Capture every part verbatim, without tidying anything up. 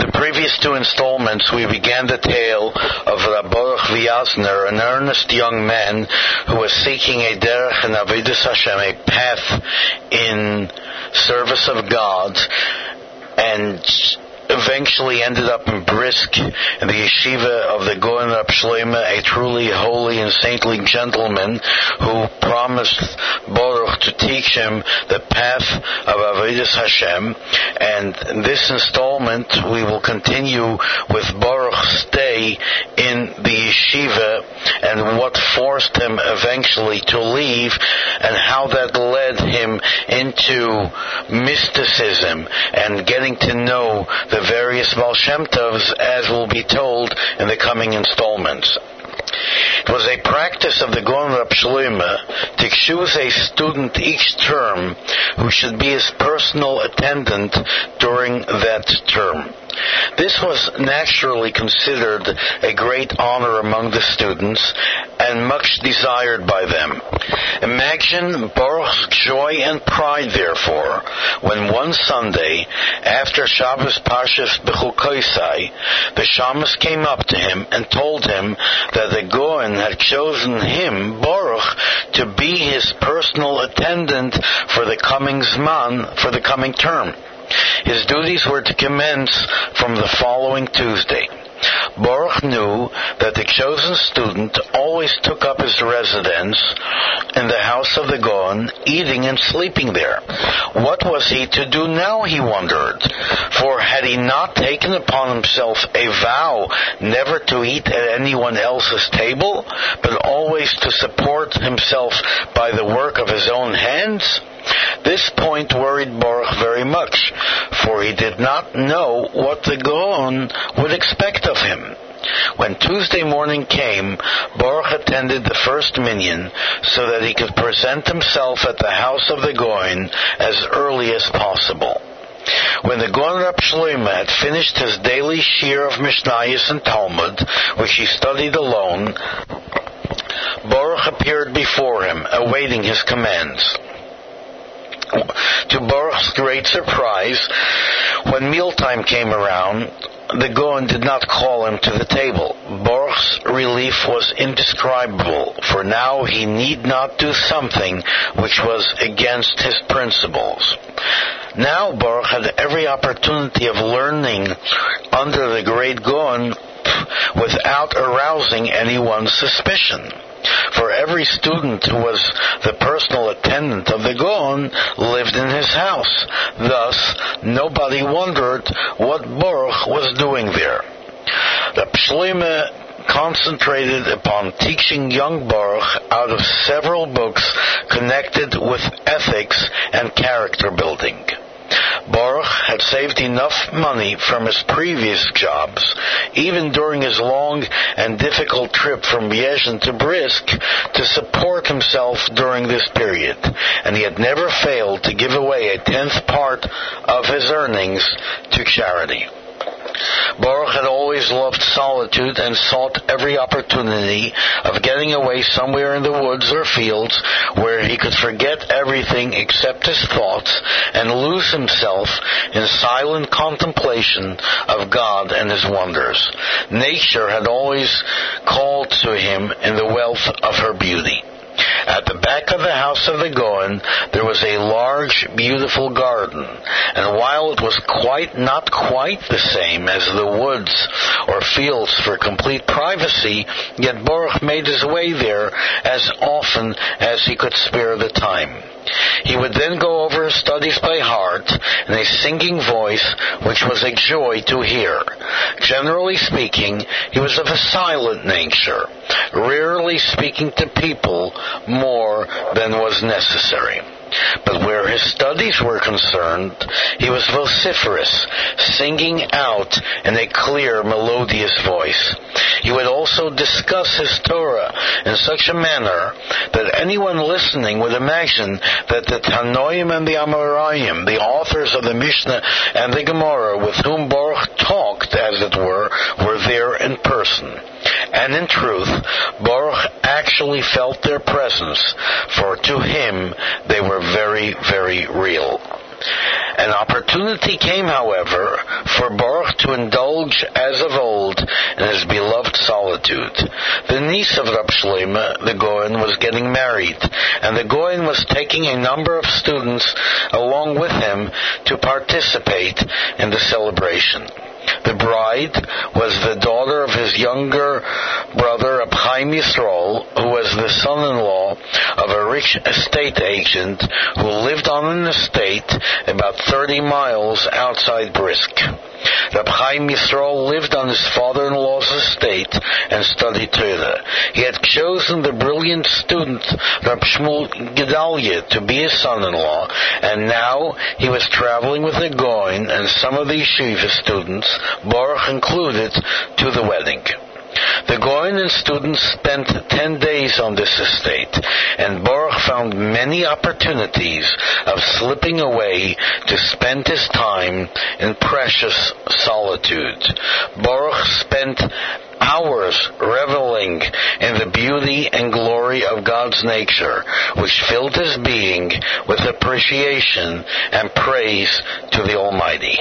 the previous two installments, we began the tale of Rab Baruch Viazner, an earnest young man who was seeking a derech in Avodas Hashem, a path in service of God, and eventually ended up in Brisk in the yeshiva of the Gaon Rab Shlomo, a truly holy and saintly gentleman who promised Baruch to teach him the path of Avodas Hashem. And in this installment, we will continue with Baruch's stay in the yeshiva and what forced him eventually to leave and how that led him into mysticism and getting to know the various Baal Shem Tovs, as will be told in the coming installments. It was a practice of the Gaon Rab Shlomo to choose a student each term who should be his personal attendant during that term. This was naturally considered a great honor among the students and much desired by them. Imagine Baruch's joy and pride, therefore, when one Sunday, after Shabbos Parshas Bechukosai, the Shamas came up to him and told him that the Gaon had chosen him, Baruch, to be his personal attendant for the coming Zman, for the coming term. His duties were to commence from the following Tuesday. Baruch knew that the chosen student always took up his residence in the house of the Gaon, eating and sleeping there. What was he to do now, he wondered, for had he not taken upon himself a vow never to eat at anyone else's table, but always to support himself by the work of his own hands? This point worried Baruch very much, for he did not know what the Gaon would expect of him. When Tuesday morning came, Baruch attended the first minyan so that he could present himself at the house of the Gaon as early as possible. When the Gaon Rab Shlomo had finished his daily shir of Mishnayos and Talmud, which he studied alone, Baruch appeared before him, awaiting his commands. To Baruch's great surprise, when mealtime came around, the Gaon did not call him to the table. Baruch's relief was indescribable, for now he need not do something which was against his principles. Now Baruch had every opportunity of learning under the great Gaon without arousing anyone's suspicion. For every student who was the personal attendant of the Gaon lived in his house. Thus, nobody wondered what Baruch was doing there. Rab Shlomo concentrated upon teaching young Baruch out of several books connected with ethics and character building. Baruch had saved enough money from his previous jobs, even during his long and difficult trip from Liège to Brisk, to support himself during this period, and he had never failed to give away a tenth part of his earnings to charity. Baruch had always loved solitude and sought every opportunity of getting away somewhere in the woods or fields where he could forget everything except his thoughts and lose himself in silent contemplation of God and His wonders. Nature had always called to him in the wealth of her beauty. At the back of the house of the Gaon, there was a large, beautiful garden, and while it was quite not quite the same as the woods or fields for complete privacy, yet Baruch made his way there as often as he could spare the time. He would then go over his studies by heart in a singing voice which was a joy to hear. Generally speaking, he was of a silent nature, rarely speaking to people more than was necessary. But where his studies were concerned, he was vociferous, singing out in a clear, melodious voice. He would also discuss his Torah in such a manner that anyone listening would imagine that the Tanoim and the Amoraim, the authors of the Mishnah and the Gemara with whom Baruch talked, as it were, were there in person. And in truth, Baruch actually felt their presence, for to him they were very, very real. An opportunity came, however, for Baruch to indulge as of old in his beloved solitude. The niece of Rab Shlomo, the Goen, was getting married, and the Goen was taking a number of students along with him to participate in the celebration. The bride was the daughter of his younger brother, Reb Chaim Yisrael, who was the son-in-law of a rich estate agent who lived on an estate about thirty miles outside Brisk. Reb Chaim Yisrael lived on his father-in-law's estate and studied Torah. He had chosen the brilliant student Reb Shmuel Gedalia to be his son-in-law, and now he was traveling with the Goen and some of the yeshiva students, Baruch included, to the wedding. The Goen and students spent ten days on this estate, and Baruch found many opportunities of slipping away to spend his time in precious solitude. Baruch spent hours reveling in the beauty and glory of God's nature, which filled his being with appreciation and praise to the Almighty.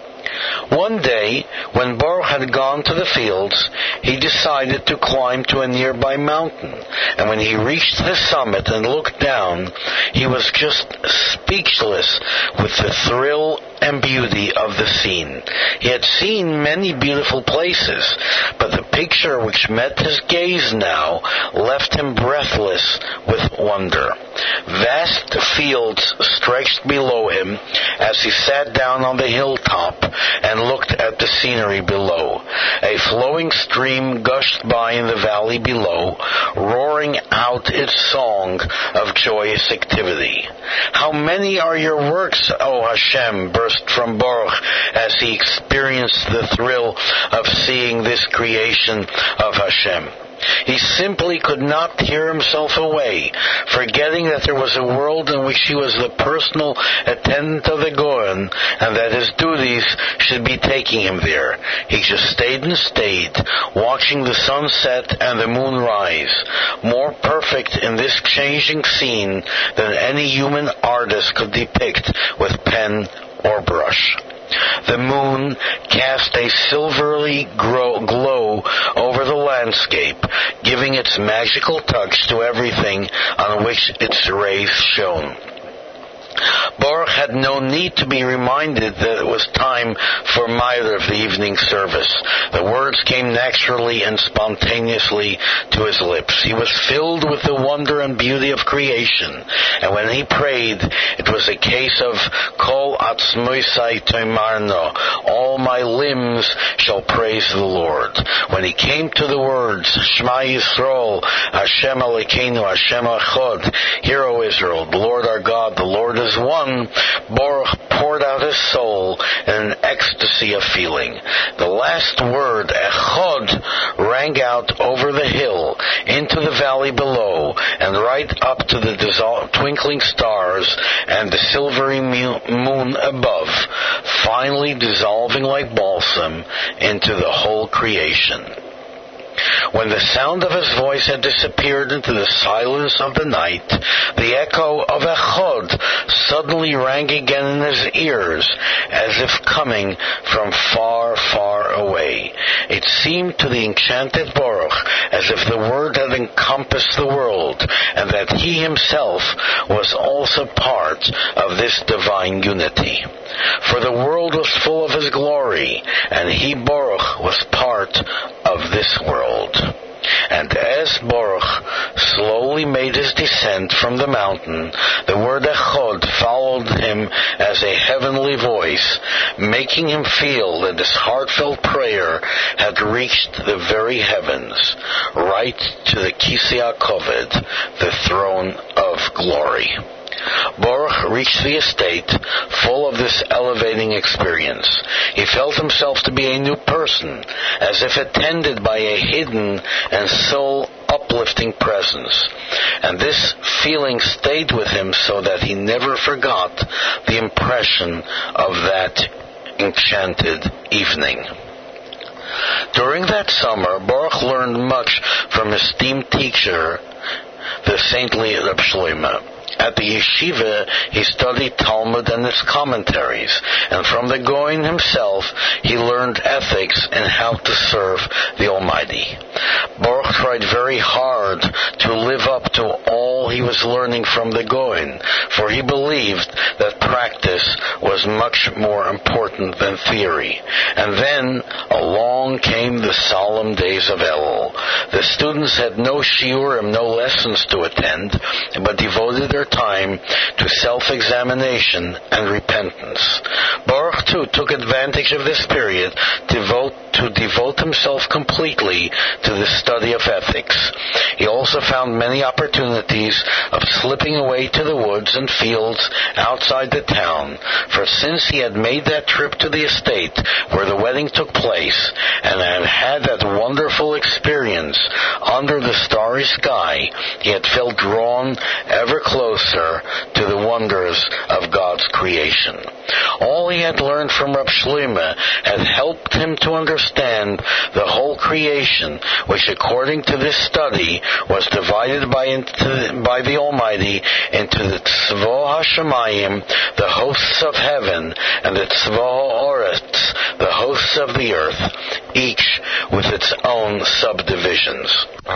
One day, when Baruch had gone to the fields, he decided to climb to a nearby mountain. And when he reached the summit and looked down, he was just speechless with the thrill and beauty of the scene. He had seen many beautiful places, but the picture which met his gaze now left him breathless with wonder. Vast fields stretched below him as he sat down on the hilltop and looked at the scenery below. A flowing stream gushed by in the valley below, roaring out its song of joyous activity. "How many are your works, O Hashem?" burst from Baruch as he experienced the thrill of seeing this creation of Hashem. He simply could not tear himself away, forgetting that there was a world in which he was the personal attendant of the Goen, and that his duties should be taking him there. He just stayed and stayed, watching the sun set and the moon rise, more perfect in this changing scene than any human artist could depict with pen or brush. The moon cast a silvery glow over the landscape, giving its magical touch to everything on which its rays shone. Baruch had no need to be reminded that it was time for Ma'aser of the evening service. The words came naturally and spontaneously to his lips. He was filled with the wonder and beauty of creation, and when he prayed, it was a case of Kol atzmoisai toimarno, all my limbs shall praise the Lord. When he came to the words, Shema Yisrael, Hashem Elokeinu, Hashem Echad, Hear, O Israel, the Lord our God, the Lord is one, Baruch poured out his soul in an ecstasy of feeling. The last word, Echad, rang out over the hill, into the valley below, and right up to the dissol- twinkling stars and the silvery mu- moon above, finally dissolving like balsam into the whole creation. When the sound of his voice had disappeared into the silence of the night, the echo of Echad suddenly rang again in his ears, as if coming from far, far away. It seemed to the enchanted Baruch as if the word had encompassed the world, and that he himself was also part of this divine unity. For the world was full of his glory, and he, Baruch, was part of this world. And as Baruch slowly made his descent from the mountain, the word Echad followed him as a heavenly voice, making him feel that his heartfelt prayer had reached the very heavens, right to the Kisei HaKoved, the throne of glory. Baruch reached the estate full of this elevating experience. He felt himself to be a new person, as if attended by a hidden and soul-uplifting presence. And this feeling stayed with him so that he never forgot the impression of that enchanted evening. During that summer, Baruch learned much from his esteemed teacher, the saintly Reb Shlomo. At the yeshiva, he studied Talmud and its commentaries, and from the Goin himself, he learned ethics and how to serve the Almighty. Baruch tried very hard to live up to all he was learning from the Goin, for he believed that practice was much more important than theory. And then along came the solemn days of Elul. The students had no shiurim, no lessons to attend, but devoted their time to self-examination and repentance. Baruch, too, took advantage of this period to devote, to devote himself completely to the study of ethics. He also found many opportunities of slipping away to the woods and fields outside the town, for since he had made that trip to the estate where the wedding took place and had had that wonderful experience under the starry sky, he had felt drawn ever closer to the wonders of God's creation. All he had learned from Rab Shlomo had helped him to understand the whole creation, which according to this study was divided by, into, by the Almighty into the Tzvo HaShamayim, the hosts of heaven, and the Tzvo HaOretz, the hosts of the earth, each with its own subdivisions.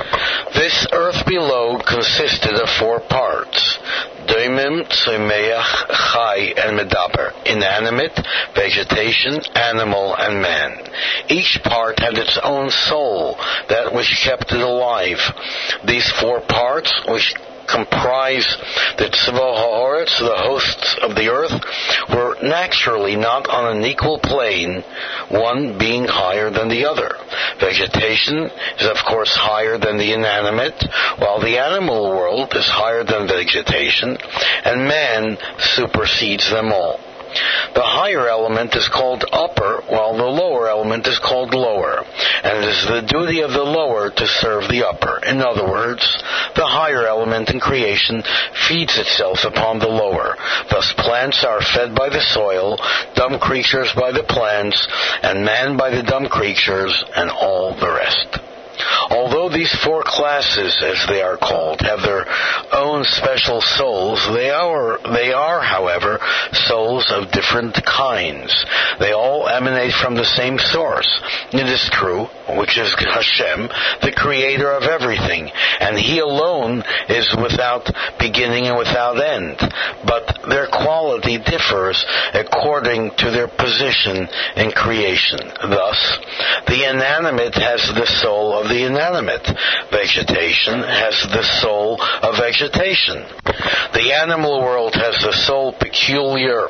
This earth below consisted of four parts: Doimim, Tzomeach, Chai, and Medaber. Inanimate, vegetation, animal, and man. Each part had its own soul, that which kept it alive. These four parts, which comprise the Tzvo HaOretz, the hosts of the earth, were naturally not on an equal plane, one being higher than the other. Vegetation is of course higher than the inanimate, while the animal world is higher than vegetation, and man supersedes them all. The higher element is called upper, while the lower element is called lower, and it is the duty of the lower to serve the upper. In other words, the higher element in creation feeds itself upon the lower. Thus plants are fed by the soil, dumb creatures by the plants, and man by the dumb creatures, and all the rest. Although these four classes, as they are called, have their own special souls, they are, they are, however, souls of different kinds. They all emanate from the same source. It is true, which is Hashem, the creator of everything, and He alone is without beginning and without end. But their quality differs according to their position in creation. Thus, the inanimate has the soul of the inanimate. Vegetation has the soul of vegetation. The animal world has the soul peculiar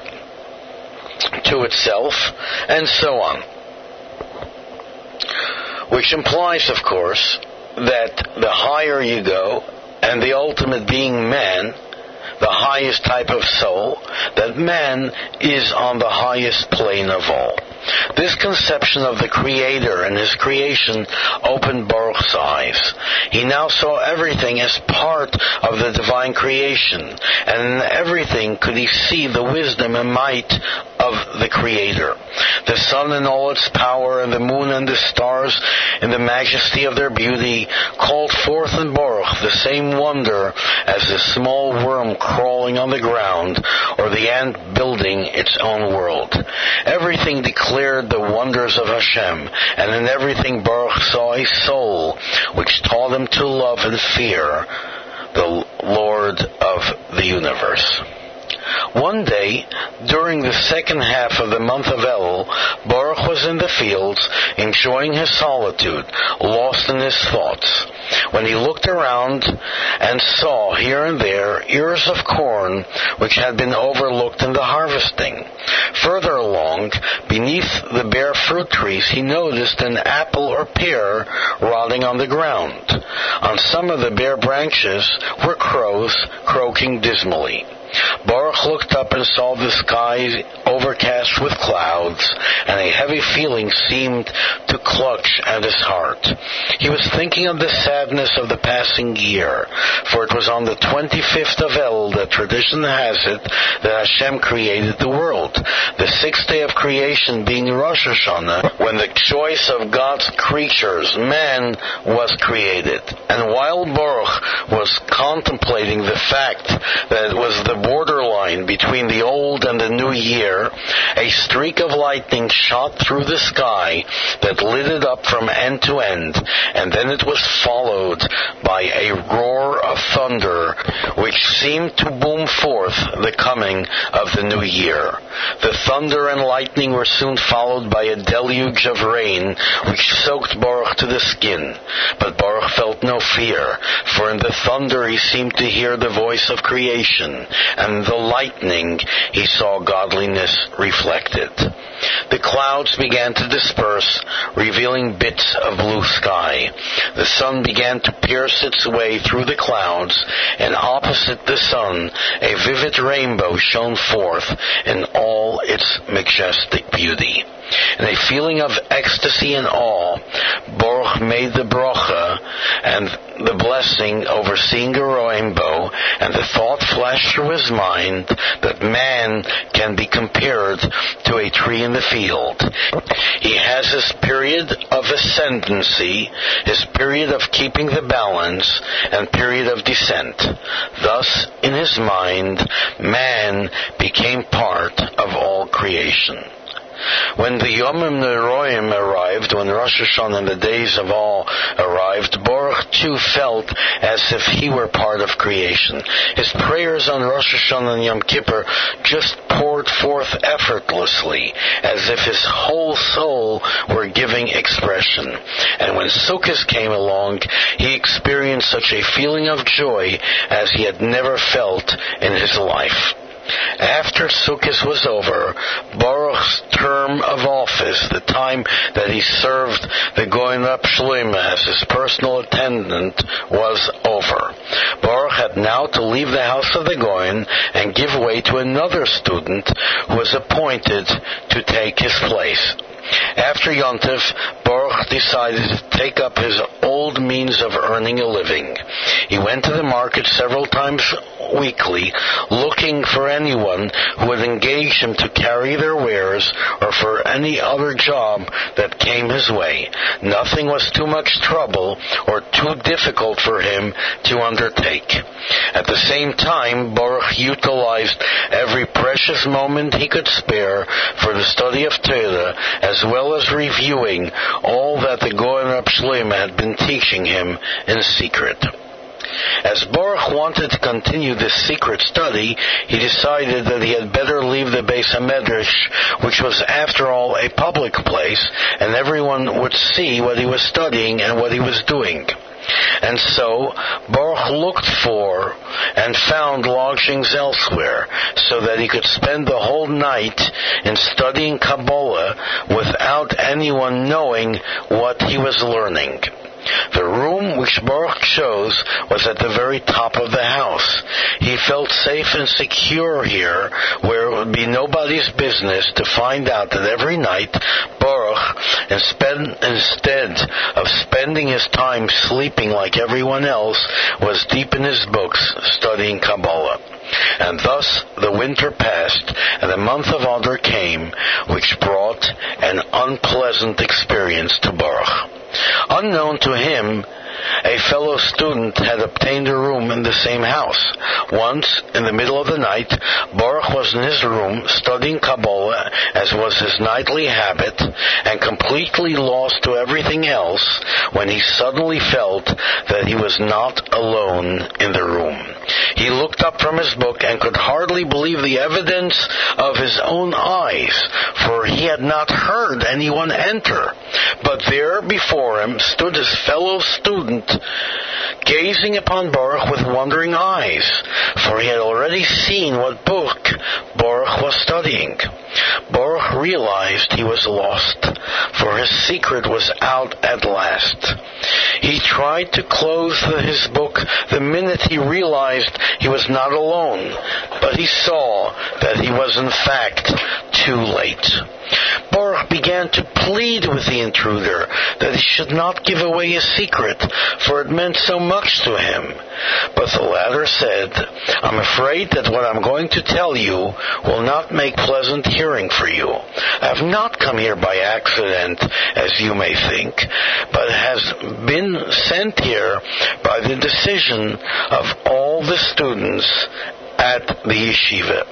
to itself, and so on. Which implies, of course, that the higher you go, and the ultimate being man, the highest type of soul, that man is on the highest plane of all. This conception of the Creator and His creation opened Baruch's eyes. He now saw everything as part of the divine creation, and in everything could he see the wisdom and might of the Creator. The sun in all its power, and the moon and the stars in the majesty of their beauty, called forth in Baruch the same wonder as the small worm crawling on the ground, or the ant building its own world. Everything declared the wonders of Hashem, and in everything Baruch saw a soul which taught him to love and fear the Lord of the universe. One day, during the second half of the month of Elul, Baruch was in the fields, enjoying his solitude, lost in his thoughts, when he looked around and saw here and there ears of corn which had been overlooked in the harvesting. Further along, beneath the bare fruit trees, he noticed an apple or pear rotting on the ground. On some of the bare branches were crows croaking dismally. Baruch looked up and saw the sky overcast with clouds, and a heavy feeling seemed to clutch at his heart. He was thinking of the sadness of the passing year, for it was on the twenty-fifth of El that tradition has it that Hashem created the world, the sixth day of creation being Rosh Hashanah, when the choice of God's creatures, man, was created. And while Baruch was contemplating the fact that it was the borderline between the old and the new year, a streak of lightning shot through the sky that lit it up from end to end, and then it was followed by a roar of thunder which seemed to boom forth the coming of the new year. The thunder and lightning were soon followed by a deluge of rain which soaked Baruch to the skin. But Baruch felt no fear, for in the thunder he seemed to hear the voice of creation, and in the lightning he saw godliness reflected. The clouds began to disperse, revealing bits of blue sky. The sun began to pierce its way through the clouds, and opposite the sun a vivid rainbow shone forth in all its majestic beauty. In a feeling of ecstasy and awe, Baruch made the bracha and the blessing over seeing a rainbow, and the thought flashed through his mind that man can be compared to a tree in the field. He has his period of ascendancy, his period of keeping the balance, and period of descent. Thus, in his mind, man became part of all creation. When the Yomim Neroim arrived, when Rosh Hashanah and the days of all arrived, Baruch too felt as if he were part of creation. His prayers on Rosh Hashanah and Yom Kippur just poured forth effortlessly, as if his whole soul were giving expression. And when Sukkot came along, he experienced such a feeling of joy as he had never felt in his life. After Sukkot was over, Baruch's term of office, the time that he served the Goyen Rab Shloimeh as his personal attendant, was over. Baruch had now to leave the house of the Goyen and give way to another student who was appointed to take his place. After Yom Tov, Baruch decided to take up his old means of earning a living. He went to the market several times weekly, looking for anyone who would engage him to carry their wares or for any other job that came his way. Nothing was too much trouble or too difficult for him to undertake. At the same time, Baruch utilized every precious moment he could spare for the study of Torah, as well as reviewing all that the Goyen Rab Shloimeh had been teaching him in secret. As Baruch wanted to continue this secret study, he decided that he had better leave the Beis HaMedrash, which was after all a public place, and everyone would see what he was studying and what he was doing. And so Baruch looked for and found lodgings elsewhere, so that he could spend the whole night in studying Kabbalah without anyone knowing what he was learning. The room which Baruch chose was at the very top of the house. He felt safe and secure here, where it would be nobody's business to find out that every night Baruch, instead of spending his time sleeping like everyone else, was deep in his books studying Kabbalah. And thus the winter passed, and the month of Adar came, which brought an unpleasant experience to Baruch. Unknown to him, a fellow student had obtained a room in the same house. Once, in the middle of the night, Baruch was in his room studying Kabbalah, as was his nightly habit, and completely lost to everything else, when he suddenly felt that he was not alone in the room. He looked up from his book and could hardly believe the evidence of his own eyes, for he had not heard anyone enter. But there before him stood his fellow student, gazing upon Baruch with wondering eyes, for he had already seen what book Baruch was studying. Baruch realized he was lost, for his secret was out at last. He tried to close his book the minute he realized he was not alone, but he saw that he was in fact too late. Baruch began to plead with the intruder that he should not give away his secret, for it meant so much to him. But the latter said, "I'm afraid that what I'm going to tell you will not make pleasant hearing for you. I have not come here by accident, as you may think, but has been sent here by the decision of all the students at the yeshiva."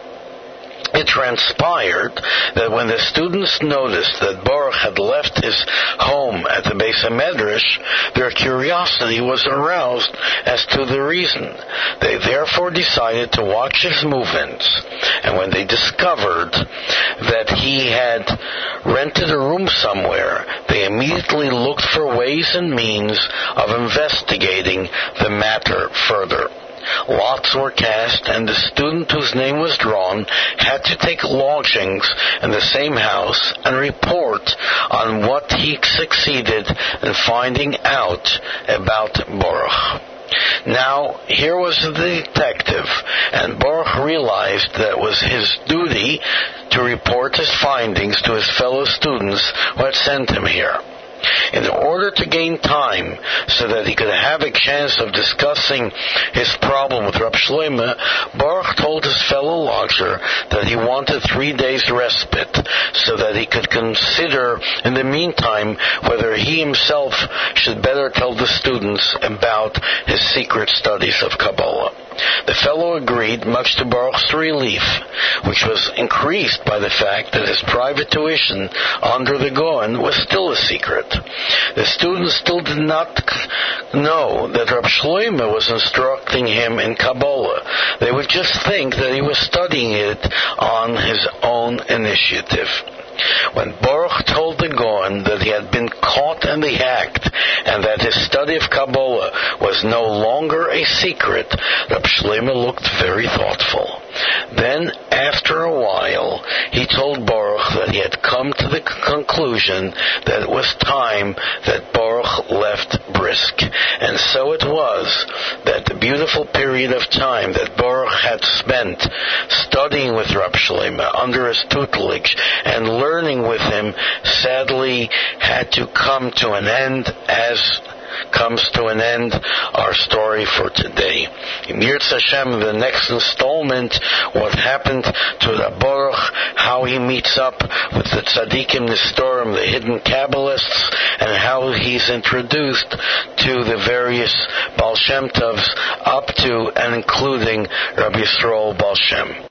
It transpired that when the students noticed that Baruch had left his home at the Beis HaMedrash, their curiosity was aroused as to the reason. They therefore decided to watch his movements, and when they discovered that he had rented a room somewhere, they immediately looked for ways and means of investigating the matter further. Lots were cast, and the student whose name was drawn had to take lodgings in the same house and report on what he succeeded in finding out about Baruch. Now, here was the detective, and Baruch realized that it was his duty to report his findings to his fellow students who had sent him here. In order to gain time so that he could have a chance of discussing his problem with Rab Shlomo, Baruch told his fellow lodger that he wanted three days' respite so that he could consider in the meantime whether he himself should better tell the students about his secret studies of Kabbalah. The fellow agreed, much to Baruch's relief, which was increased by the fact that his private tuition under the Gaon was still a secret. The students still did not know that Rab Shlomo was instructing him in Kabbalah. They would just think that he was studying it on his own initiative. When Baruch told the Gaon that he had been caught in the act and that his study of Kabbalah was no longer a secret, Rab Shlomo looked very thoughtful. Then, after a while, he told Baruch that he had come to the conclusion that it was time that Baruch left Brisk. And so it was that the beautiful period of time that Baruch had spent studying with Rab Shlomo under his tutelage and learning with him sadly had to come to an end, as comes to an end our story for today. In Yirtz Hashem, in the next installment, what happened to the Baruch, how he meets up with the Tzaddikim Nestorim, the hidden Kabbalists, and how he's introduced to the various Baal Shem Tovs up to and including Rabbi Yisrael Baal Shem.